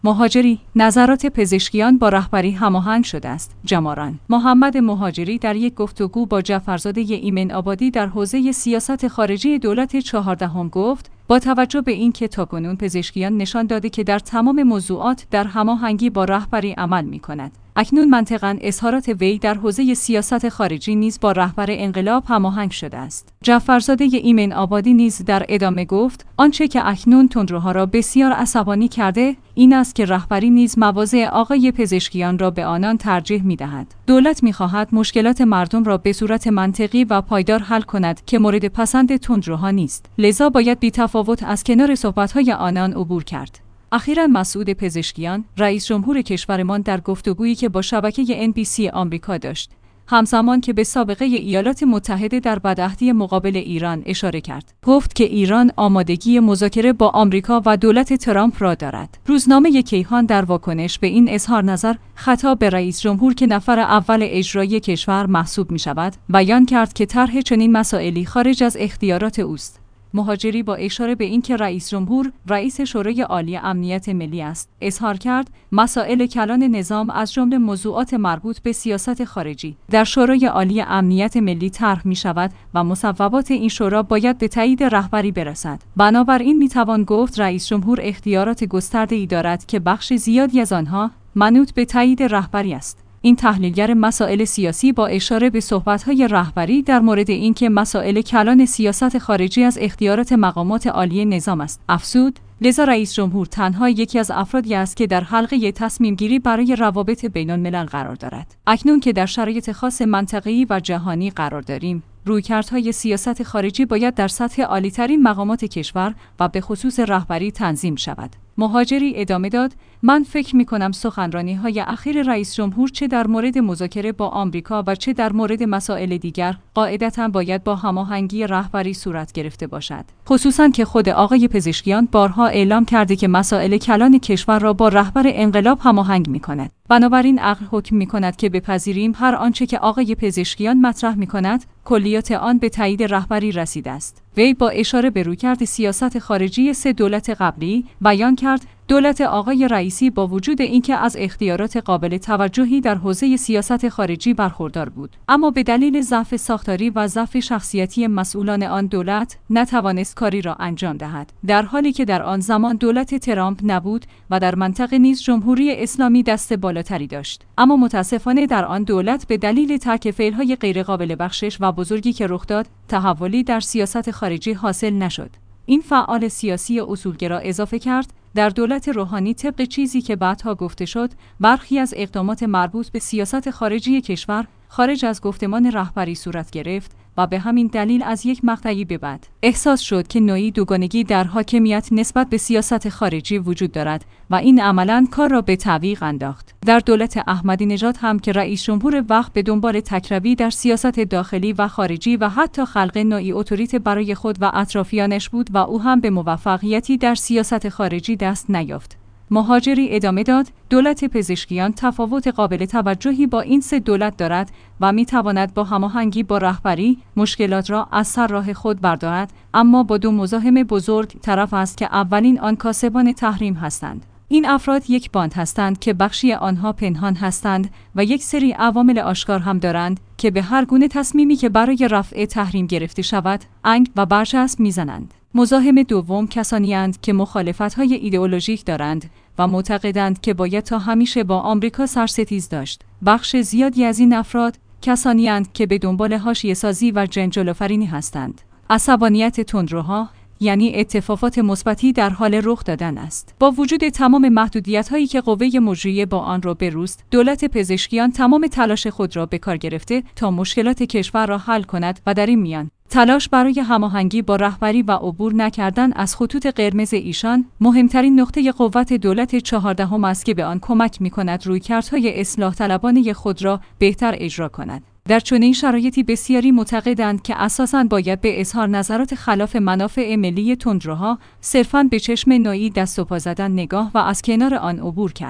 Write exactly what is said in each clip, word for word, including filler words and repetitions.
مهاجری: نظرات پزشکیان با رهبری هماهنگ شده است. جماران: محمد مهاجری در یک گفتگو با جعفرزاده ایمن آبادی در حوزه سیاست خارجی دولت چهاردهم گفت: با توجه به اینکه تاکنون پزشکیان نشان داده که در تمام موضوعات در هماهنگی با رهبری عمل می‌کند، اکنون منطقاً اظهارات وی در حوزه سیاست خارجی نیز با رهبر انقلاب هماهنگ شده است. جعفرزاده ایمن آبادی نیز در ادامه گفت: آنچه که اکنون تندروها را بسیار عصبانی کرده این است که رهبری نیز مواضع آقای پزشکیان را به آنان ترجیح می‌دهد. دولت می‌خواهد مشکلات مردم را به صورت منطقی و پایدار حل کند که مورد پسند تندروها نیست. لذا باید بی‌تفاوت از کنار صحبت‌های آنان عبور کرد. اخیراً مسعود پزشکیان، رئیس جمهور کشورمان، در گفتگویی که با شبکه ان بی سی آمریکا داشت، همزمان که به سابقه ایالات متحده در بدعهدی مقابل ایران اشاره کرد، گفت که ایران آمادگی مذاکره با آمریکا و دولت ترامپ را دارد. روزنامه کیهان در واکنش به این اظهار نظر خطاب به رئیس جمهور که نفر اول اجرایی کشور محسوب می شود، بیان کرد که طرح چنین مسائلی خارج از اختیارات اوست. مهاجری با اشاره به اینکه رئیس جمهور رئیس شورای عالی امنیت ملی است، اظهار کرد مسائل کلان نظام از جمله موضوعات مربوط به سیاست خارجی در شورای عالی امنیت ملی طرح می شود و مصوبات این شورا باید به تایید رهبری برسد. بنابراین می توان گفت رئیس جمهور اختیارات گسترده‌ای دارد که بخش زیادی از آنها منوط به تایید رهبری است. این تحلیلگر مسائل سیاسی با اشاره به صحبت‌های رهبری در مورد اینکه مسائل کلان سیاست خارجی از اختیارات مقامات عالی نظام است، افزود: لذا رئیس جمهور تنها یکی از افرادی است که در حلقه تصمیم گیری برای روابط بین الملل قرار دارد. اکنون که در شرایط خاص منطقه‌ای و جهانی قرار داریم، رویکردهای سیاست خارجی باید در سطح عالی‌ترین مقامات کشور و به خصوص رهبری تنظیم شود. مهاجری ادامه داد: من فکر می‌کنم سخنرانی‌های اخیر رئیس جمهور چه در مورد مذاکره با آمریکا و چه در مورد مسائل دیگر قاعدتاً باید با هماهنگی رهبری صورت گرفته باشد. خصوصاً که خود آقای پزشکیان بارها اعلام کرده که مسائل کلان کشور را با رهبر انقلاب هماهنگ می‌کند. بنابراین عقل حکم می‌کند که بپذیریم هر آنچه که آقای پزشکیان مطرح می‌کند کلیات آن به تایید رهبری رسیده است. وی با اشاره به رویکرد سیاست خارجی سه دولت قبلی بیان کرد: دولت آقای رئیسی با وجود اینکه از اختیارات قابل توجهی در حوزه سیاست خارجی برخوردار بود، اما به دلیل ضعف ساختاری و ضعف شخصیتی مسئولان آن دولت نتوانست کاری را انجام دهد، در حالی که در آن زمان دولت ترامپ نبود و در منطقه نیز جمهوری اسلامی دست بالاتری داشت. اما متاسفانه در آن دولت به دلیل ترک فعل‌های غیرقابل بخشش و بزرگی که رخ داد، تحولی در سیاست خارجی حاصل نشد. این فعال سیاسی اصولگرا اضافه کرد: در دولت روحانی طبق چیزی که بعدها گفته شد، برخی از اقدامات مربوط به سیاست خارجی کشور خارج از گفتمان رهبری صورت گرفت و به همین دلیل از یک مقطعی به بعد احساس شد که نوعی دوگانگی در حاکمیت نسبت به سیاست خارجی وجود دارد و این عملاً کار را به تعویق انداخت. در دولت احمدی نژاد هم که رئیس جمهور وقت به دنبال تکروی در سیاست داخلی و خارجی و حتی خلق نوعی اتوریته برای خود و اطرافیانش بود و او هم به موفقیتی در سیاست خارجی دست نیافت. مهاجری ادامه داد: دولت پزشکیان تفاوت قابل توجهی با این سه دولت دارد و می تواند با هماهنگی با رهبری مشکلات را از سر راه خود بردارد، اما با دو مزاحم بزرگ طرف است که اولین آن کاسبان تحریم هستند. این افراد یک باند هستند که بخشی آنها پنهان هستند و یک سری عوامل آشکار هم دارند که به هر گونه تصمیمی که برای رفع تحریم گرفته شود انگ و برچسب میزنند. مزاحم دوم کسانی اند که مخالفت‌های ایدئولوژیک دارند و معتقدند که باید تا همیشه با آمریکا سرستیز داشت. بخش زیادی از این افراد کسانی اند که به دنبال حاشیه‌سازی و جنجال‌آفرینی هستند. عصبانیت تندروها یعنی اتفاقات مثبتی در حال رخ دادن است. با وجود تمام محدودیت‌هایی که قوه مجریه با آن را بروست، دولت پزشکیان تمام تلاش خود را به کار گرفته تا مشکلات کشور را حل کند و در این میان تلاش برای هماهنگی با رهبری و عبور نکردن از خطوط قرمز ایشان مهمترین نقطه قوت دولت چهاردهم است که به آن کمک می‌کند رویکردهای اصلاح طلبانه خود را بهتر اجرا کند. در چنین شرایطی بسیاری معتقدند که اساساً باید به اظهار نظرات خلاف منافع ملی تندروها صرفاً به چشم نوعی دست و پا زدن نگاه و از کنار آن عبور کرد.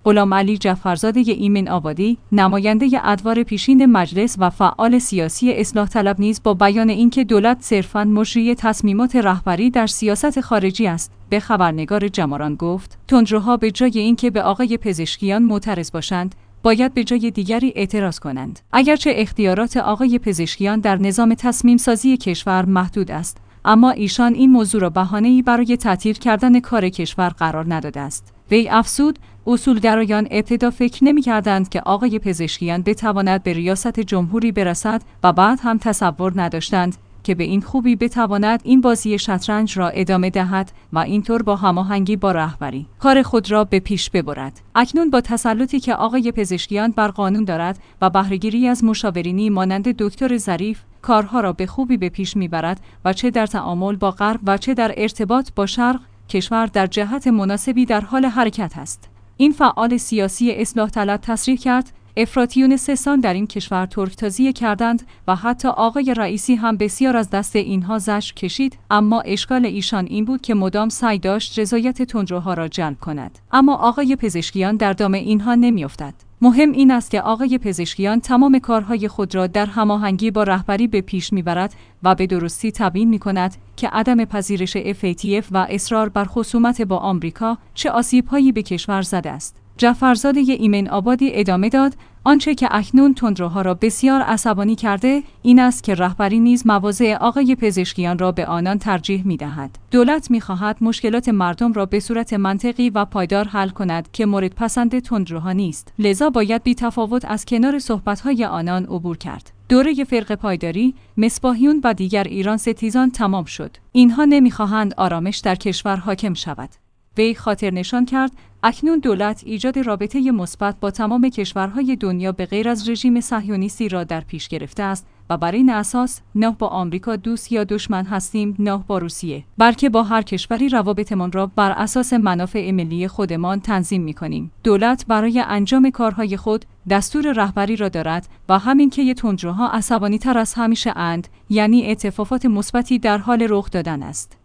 غلام علی جعفرزاده ایمن آبادی، نماینده ادوار پیشین مجلس و فعال سیاسی اصلاح طلب نیز با بیان اینکه دولت صرفاً مجری تصمیمات رهبری در سیاست خارجی است، به خبرنگار جماران گفت: تندروها به جای اینکه به آقای پزشکیان معترض باشند، باید به جای دیگری اعتراض کنند. اگرچه اختیارات آقای پزشکیان در نظام تصمیم سازی کشور محدود است، اما ایشان این موضوع را بهانه‌ای برای تعطیل کردن کار کشور قرار نداده است. وی افزود: اصولگرایان ابتدا فکر نمی‌کردند که آقای پزشکیان بتواند به ریاست جمهوری برسد و بعد هم تصور نداشتند که به این خوبی بتواند این بازی شطرنج را ادامه دهد و اینطور با هماهنگی با رهبری کار خود را به پیش ببرد. اکنون با تسلطی که آقای پزشکیان بر قانون دارد و بهره‌گیری از مشاورینی مانند دکتر ظریف، کارها را به خوبی به پیش میبرد و چه در تعامل با غرب و چه در ارتباط با شرق، کشور در جهت مناسبی در حال حرکت است. این فعال سیاسی اصلاح طلب تصریح کرد: افراطیون سه سال در این کشور ترکتازی کردند و حتی آقای رئیسی هم بسیار از دست اینها زجر کشید، اما اشکال ایشان این بود که مدام سعی داشت رضایت تندروها را جلب کند. اما آقای پزشکیان در دام اینها نمیافتد. مهم این است که آقای پزشکیان تمام کارهای خود را در هماهنگی با رهبری به پیش میبرد و به درستی تبیین میکند که عدم پذیرش اف ای تی اف و اصرار بر خصومت با آمریکا چه آسیب‌هایی به کشور زده است. جعفرزاده ایمن آبادی ادامه داد: آنچه که اکنون تندروها را بسیار عصبانی کرده این است که رهبری نیز مواضع آقای پزشکیان را به آنان ترجیح می‌دهد. دولت می‌خواهد مشکلات مردم را به صورت منطقی و پایدار حل کند که مورد پسند تندروها نیست. لذا باید بی‌تفاوت از کنار صحبت‌های آنان عبور کرد. دوره فرقه پایداری، مصباحیون و دیگر ایران ستیزان تمام شد. اینها نمی‌خواهند آرامش در کشور حاکم شود. وی خاطر نشان کرد: اکنون دولت ایجاد رابطه مثبت با تمام کشورهای دنیا به غیر از رژیم صهیونیستی را در پیش گرفته است و بر این اساس نه با آمریکا دوست یا دشمن هستیم نه با روسیه، بلکه با هر کشوری روابطمان را بر اساس منافع ملی خودمان تنظیم می‌کنیم. دولت برای انجام کارهای خود دستور رهبری را دارد و همین که تندروها عصبانی‌تر از همیشه اند، یعنی اتفاقات مثبتی در حال رخ دادن است.